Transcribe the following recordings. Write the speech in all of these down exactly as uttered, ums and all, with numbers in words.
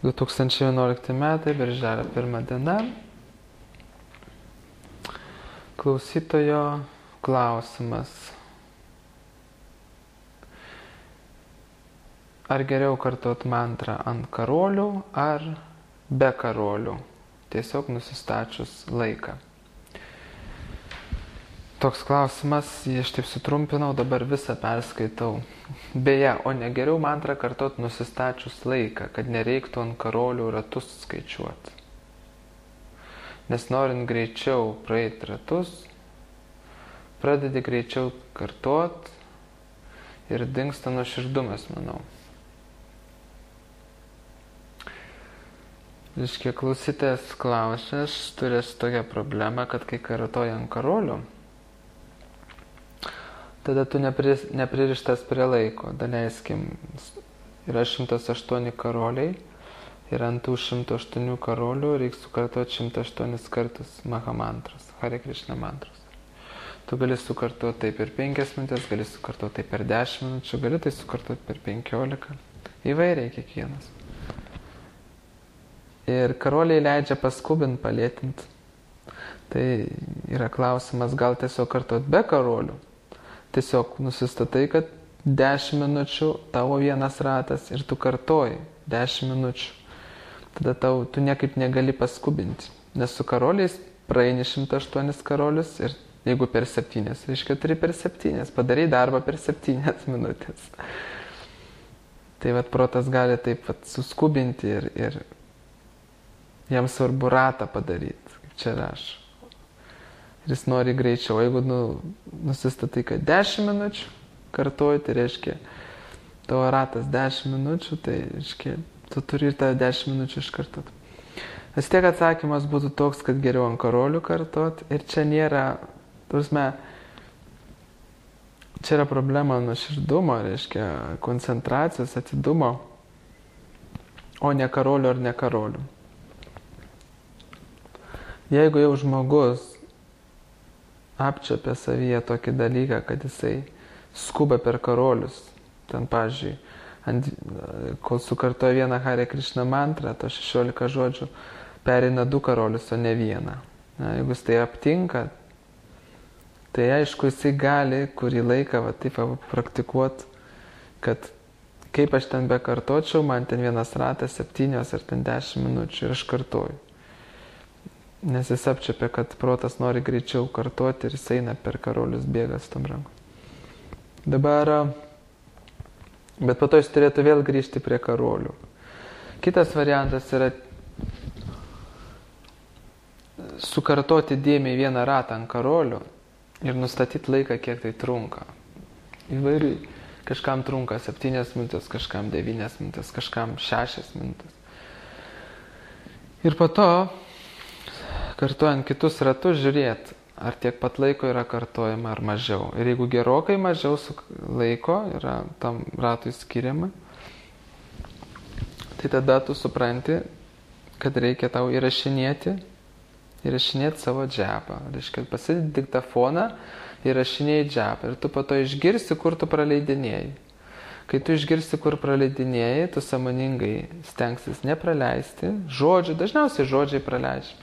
du tūkstančiai vienuolikti metai, birželio pirma diena. Klausytojo klausimas. Ar geriau kartot mantrą ant karolių ar be karolių? Tiesiog nusistačius laiką. Toks klausimas, jį aš taip sutrumpinau, dabar visą perskaitau. Beje, o ne geriau mantrą kartot nusistačius laiką, kad nereiktų ant karolių ratus skaičiuoti. Nes norint greičiau praeiti ratus, pradedi greičiau kartot ir dingsta nuoširdumas, manau. Reiškia, klausytės klausė, aš turės tokią problemą, kad kai kartoji ant karolių, tada tu nepri, nepririštas prie laiko. Daleiskim, yra šimtas aštuoni karoliai ir ant tų šimto aštuonių karolių reikia sukartoti šimtą aštuonis kartus Maha mantros, Hare Krishna mantros. Tu gali sukartoti tai per penkias minutės, gali sukartoti tai per dešimt minučių, gali tai sukartoti per penkiolika. Įvairiai kiekvienas. Ir karoliai leidžia paskubint, palėtint. Tai yra klausimas, gal tiesiog kartoti be karolių. Tiesiog nusistatai, kad dešimt minučių tavo vienas ratas ir tu kartoji dešimt minučių. Tada tau, tu niekaip negali paskubinti. Nes su karoliais praeini šimtą aštuonis karolius ir jeigu per septynias, reiškia turi per septynias. Padarai darbą per septynias minutės. Tai vat protas gali taip vat suskubinti ir, ir jam svarbu ratą padaryti, kaip čia rašo. Ir jis nori greičiau. Jeigu nu, nusistatai, kad dešimt minučių kartuoji, tai reiškia, tavo ratas dešimt minučių, tai reiškia, tu turi ir tą dešimt minučių iškartot. Vis tiek atsakymas būtų toks, kad geriau ant karolių kartot. Ir čia nėra, turime, čia yra problema nuoširdumo, reiškia, koncentracijos, atidumo, o ne karolių ar ne karolių. Jeigu jau žmogus apčiopia savyje tokį dalyką, kad jisai skuba per karolius. Ten, pavyzdžiui, ant, kol sukartoja vieną Hare Krishna mantrą, to šešiolika žodžių, pereina du karolius, o ne vieną. Na, jeigu jis tai aptinka, tai aišku, jisai gali kurį laiką va, taip praktikuoti, kad kaip aš ten bekartočiau, man ten vienas ratas, septynios ar ten dešimt minučių ir aš kartoju. Nes jis apčiopia, kad protas nori greičiau kartoti ir jis eina per karolius, bėga su tom rankom. Dabar, bet po to jis turėtų vėl grįžti prie karolių. Kitas variantas yra sukartoti dėmei vieną ratą ant karolių ir nustatyti laiką, kiek tai trunka. Įvairiai. Kažkam trunka septynias minutės, kažkam devynias minutės, kažkam šešias minutės. Ir po to kartuojant kitus ratus, žiūrėti, ar tiek pat laiko yra kartojama, ar mažiau. Ir jeigu gerokai mažiau laiko yra tam ratui skiriama, tai tada tu supranti, kad reikia tau įrašinėti, įrašinėti savo džepą. Reiškia, pasidėti diktafoną, įrašinėjai džepą. Ir tu po to išgirsi, kur tu praleidinėjai. Kai tu išgirsi, kur praleidinėjai, tu sąmoningai stengsis nepraleisti. Žodžių, dažniausiai žodžiai praleidži.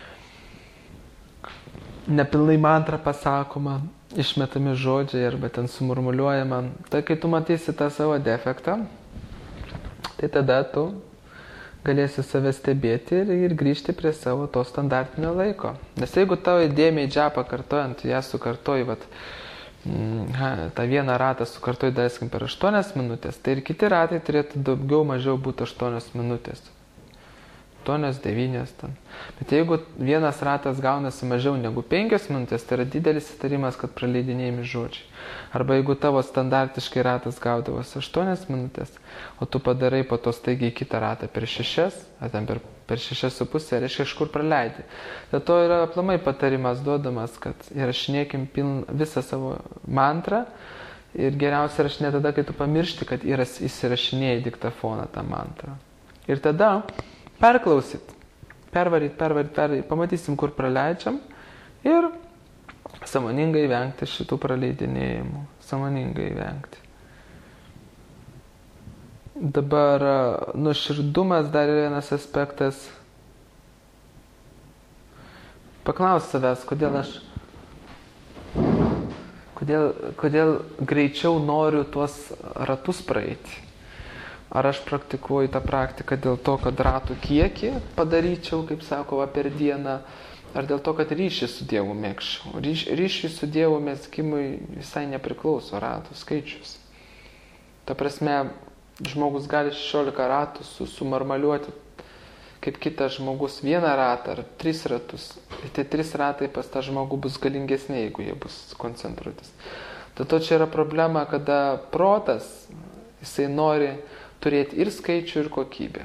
Nepilnai mantra pasakoma, išmetami žodžiai arba ten sumurmuliuojama. Tai kai tu matysi tą savo defektą, tai tada tu galėsi save stebėti ir, ir grįžti prie savo to standartinio laiko. Nes jeigu tavo įdėmiai džepą kartojant, ją sukartoji, vat, mm, tą vieną ratą sukartoji, daiskim, per aštuonias minutės, tai ir kiti ratai turėtų daugiau mažiau būti aštuonios minutės. aštuonios, devynios ten. Bet jeigu vienas ratas gaunasi mažiau negu penkios minutės, tai yra didelis įtarimas, kad praleidinėjami žodžiai. Arba jeigu tavo standartiškai ratas gaudavosi aštuonias minutės, o tu padarai po to staigiai kitą ratą per šešias, ar ten per, per šešias su pusė, reiškia kažkur praleidi. Dėl to yra aplamai patarimas duodamas, kad įrašinėkim piln, visą savo mantrą ir geriausia įrašinė tada, kai tu pamiršti, kad įsirašinėjai diktafoną tą mantrą. Ir tada perklausyt, pervaryt, pervaryt, pervaryt, pamatysim, kur praleidžiam ir sąmoningai vengti šitų praleidinėjimų, sąmoningai vengti. Dabar nuoširdumas dar yra vienas aspektas. Paklaus savęs, kodėl aš, kodėl, kodėl greičiau noriu tuos ratus praeiti. Ar aš praktikuoju tą praktiką dėl to, kad ratų kiekį padaryčiau, kaip sakoma, per dieną, ar dėl to, kad ryšį su Dievu mėgščiau. Ryš, ryšį su Dievu mezgimui visai nepriklauso ratų skaičius. Ta prasme, žmogus gali šešiolika ratų sumarmaliuoti, kaip kitas žmogus vieną ratą ar tris ratus. Ir tie tris ratai pas tą žmogų bus galingesni, jeigu jie bus koncentruotis. Dėl to čia yra problema, kada protas, jisai nori turėti ir skaičių, ir kokybę.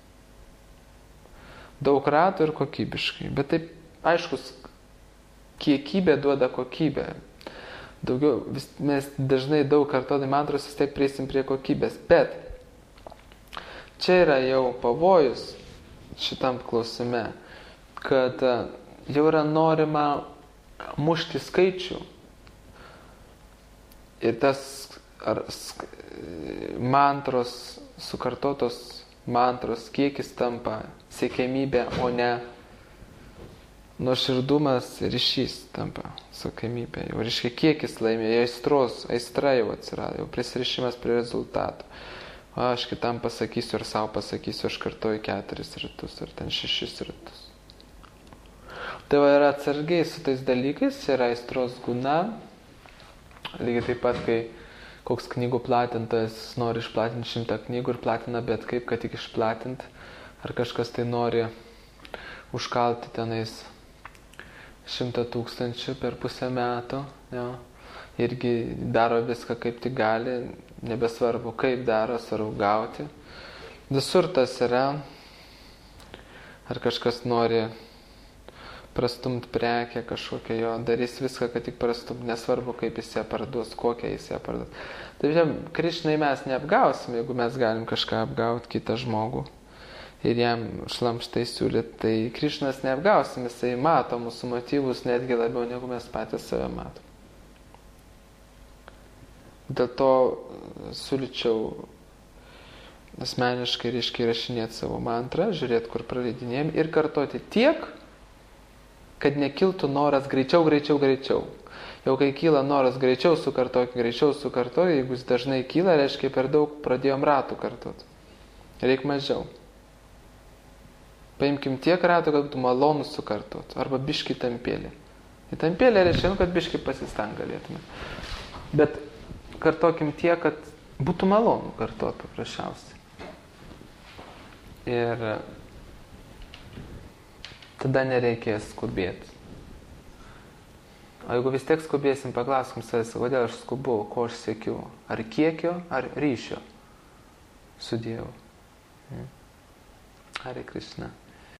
Daug ratų ir kokybiškai. Bet taip, aišku, kiekybė duoda kokybę. Daugiau, vis, mes dažnai daug kartodami mantros vis tiek prieisim prie kokybės. Bet čia yra jau pavojus šitam klausime, kad jau yra norima mušti skaičių ir tas ar, mantros, sukartotos mantros kiekis tampa siekiamybė, o ne nuoširdumas ryšys tampa siekiamybė. Jau reiškia kiekis laimė, aistros, aistra jau atsirado, jau prisirišimas prie rezultatų. O aš kitam pasakysiu ir savo pasakysiu, aš kartoju keturis ratus ar ten šešis ratus. Tai va yra atsargiai su tais dalykais, yra aistros guna. Lygiai taip pat, kai koks knygų platintojas nori išplatinti šimtą knygų ir platina bet kaip, kad tik išplatinti, ar kažkas tai nori užkalti tenais šimtą tūkstančių per pusę metų, jo. Irgi daro viską kaip tik gali, nebesvarbu kaip daro, svarbu gauti. Visur tas yra, ar kažkas nori prastumti prekę kažkokią jo, darys viską, kad tik prastumti, nesvarbu kaip jis ją parduos, kokią jis ją parduos. Taip žinai, Krišnai mes neapgausim, jeigu mes galim kažką apgauti kitą žmogų ir jam šlamštai siūlyti, tai Krišnas neapgausim, jisai mato mūsų motyvus netgi labiau, negu mes patys save matom. Dėl to siūlyčiau asmeniškai reiškia įrašinėti savo mantrą, žiūrėti, kur praleidinėjom ir kartoti tiek, kad nekiltų noras greičiau, greičiau, greičiau. Jau kai kyla noras greičiau sukartoti, greičiau sukartoti, jeigu jis dažnai kyla, reiškia per daug pradėjom ratų kartoti. Reik mažiau. Paimkim tiek ratų, kad būtų malonu sukartoti, arba biški tampėlį. Į tampėlį reiškia, kad biški pasistang galėtume. Bet kartokim tiek, kad būtų malonu kartoti paprasčiausiai. Ir tada nereikės skubėti. O jeigu vis tiek skubėsim, paklauskim savęs, kodėl aš skubu, ko aš siekiu. Ar kiekio, ar ryšio su Dievu. Hare Krishna.